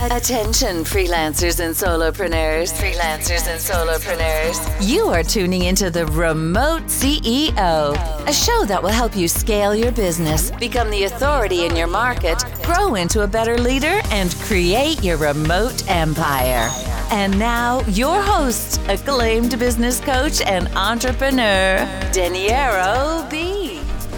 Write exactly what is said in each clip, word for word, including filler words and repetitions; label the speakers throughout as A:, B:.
A: Attention, freelancers and solopreneurs. Freelancers and solopreneurs. You are tuning into the Remote C E O, a show that will help you scale your business, become the authority in your market, grow into a better leader, and create your remote empire. And now, your host, acclaimed business coach and entrepreneur, Daniero B.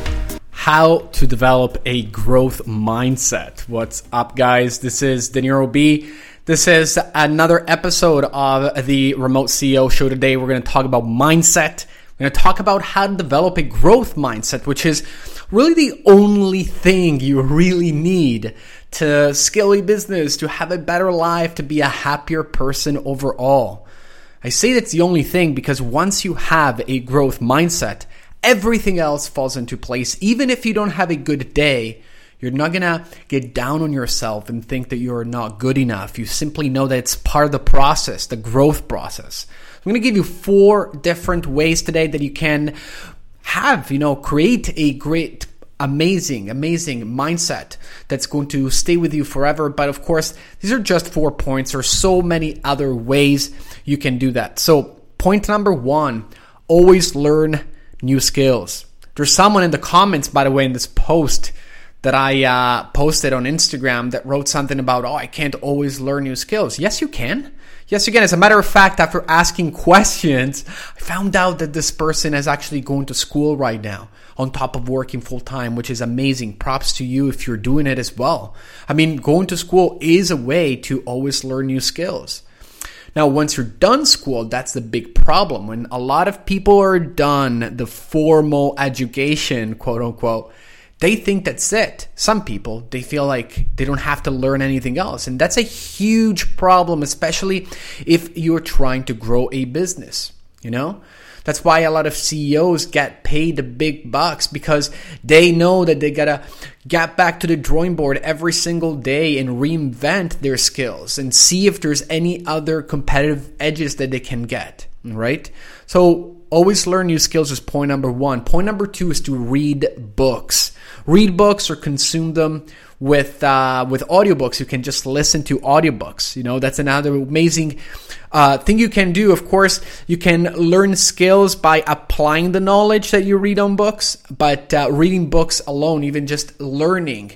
B: How to develop a growth mindset. What's up, guys? This is Daniero B. This is another episode of the Remote C E O Show. Today, we're going to talk about mindset. We're going to talk about how to develop a growth mindset, which is really the only thing you really need to scale a business, to have a better life, to be a happier person overall. I say that's the only thing because once you have a growth mindset, everything else falls into place. Even if you don't have a good day, you're not going to get down on yourself and think that you're not good enough. You simply know that it's part of the process, the growth process. I'm going to give you four different ways today that you can have, you know, create a great, amazing, amazing mindset that's going to stay with you forever. But of course, these are just four points. There are so many other ways you can do that. So point number one, always learn new skills. There's someone in the comments, by the way, in this post that I uh, posted on Instagram that wrote something about, oh, I can't always learn new skills. Yes, you can. Yes, you can. As a matter of fact, after asking questions, I found out that this person is actually going to school right now on top of working full time, which is amazing. Props to you if you're doing it as well. I mean, going to school is a way to always learn new skills. Now, once you're done school, that's the big problem. When a lot of people are done the formal education, quote unquote, they think that's it. Some people, they feel like they don't have to learn anything else. And that's a huge problem, especially if you're trying to grow a business, you know? That's why a lot of C E Os get paid the big bucks because they know that they gotta get back to the drawing board every single day and reinvent their skills and see if there's any other competitive edges that they can get, right? So always learn new skills is point number one. Point number two is to read books. Read books or consume them with uh, with audiobooks. You can just listen to audiobooks. You know, that's another amazing uh, thing you can do. Of course, you can learn skills by applying the knowledge that you read on books, but uh, reading books alone, even just learning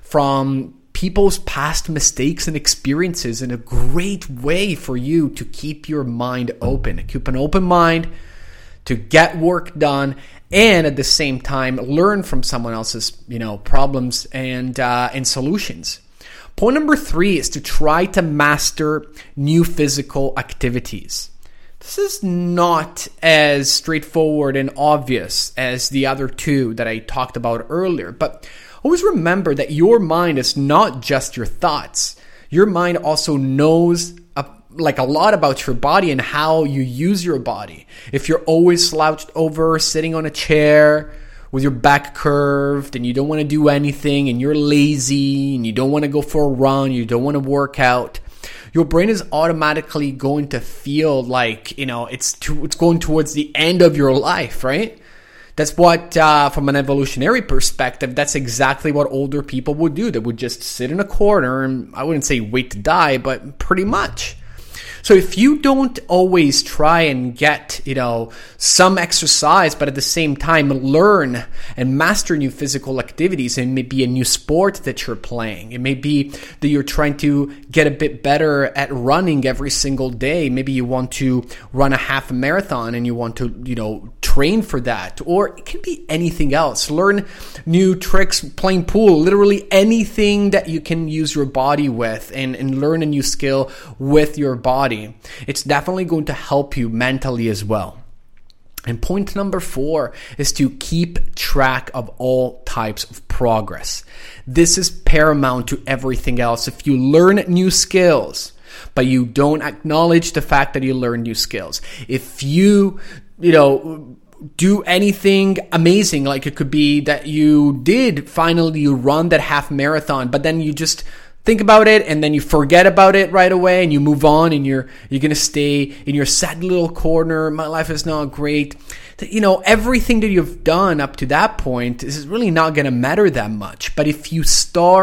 B: from people's past mistakes and experiences, is a great way for you to keep your mind open. Keep an open mind to get work done, and at the same time learn from someone else's, you know, problems and uh, and solutions. Point number three is to try to master new physical activities. This is not as straightforward and obvious as the other two that I talked about earlier, but always remember that your mind is not just your thoughts. Your mind also knows a like a lot about your body and how you use your body. If you're always slouched over, sitting on a chair with your back curved and you don't want to do anything and you're lazy and you don't want to go for a run, you don't want to work out, your brain is automatically going to feel like, you know, it's to, it's going towards the end of your life, right? That's what, uh, from an evolutionary perspective, that's exactly what older people would do. They would just sit in a corner and I wouldn't say wait to die, but pretty much. So if you don't always try and get, you know, some exercise, but at the same time learn and master new physical activities, it may be a new sport that you're playing. It may be that you're trying to get a bit better at running every single day. Maybe you want to run a half marathon and you want to, you know, train for that. Or it can be anything else. Learn new tricks, playing pool, literally anything that you can use your body with, and, and learn a new skill with your body. It's definitely going to help you mentally as well. And point number four is to keep track of all types of progress. This is paramount to everything else. If you learn new skills, but you don't acknowledge the fact that you learn new skills, if you, you know, do anything amazing, like it could be that you did finally run that half marathon, but then you just think about it and then you forget about it right away and you move on and you're you're going to stay in your sad little corner. My life is not great. You know, everything that you've done up to that point is really not going to matter that much. But if you start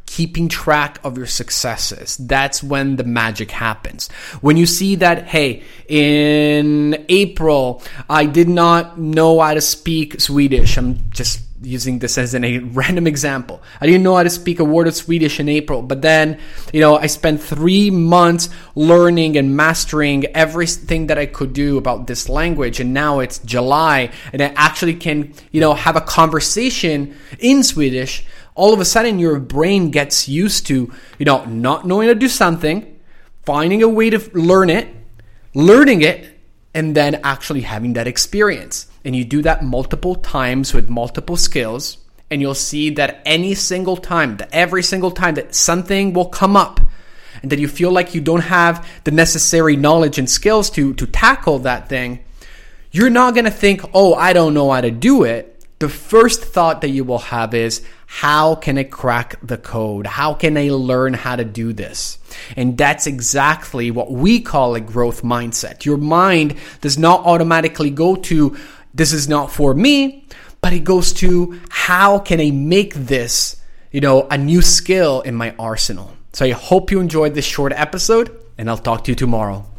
B: keeping track of your successes. That's when the magic happens. When you see that, hey, in April, I did not know how to speak Swedish. I'm just using this as an, a random example. I didn't know how to speak a word of Swedish in April, but then, you know, I spent three months learning and mastering everything that I could do about this language. And now it's July and I actually can, you know, have a conversation in Swedish. All of a sudden your brain gets used to, you know, not knowing how to do something, finding a way to learn it, learning it, and then actually having that experience. And you do that multiple times with multiple skills, and you'll see that any single time, that every single time that something will come up and that you feel like you don't have the necessary knowledge and skills to, to tackle that thing, you're not going to think, oh, I don't know how to do it. The first thought that you will have is, how can I crack the code? How can I learn how to do this? And that's exactly what we call a growth mindset. Your mind does not automatically go to, this is not for me, but it goes to, how can I make this, you know, a new skill in my arsenal? So I hope you enjoyed this short episode, and I'll talk to you tomorrow.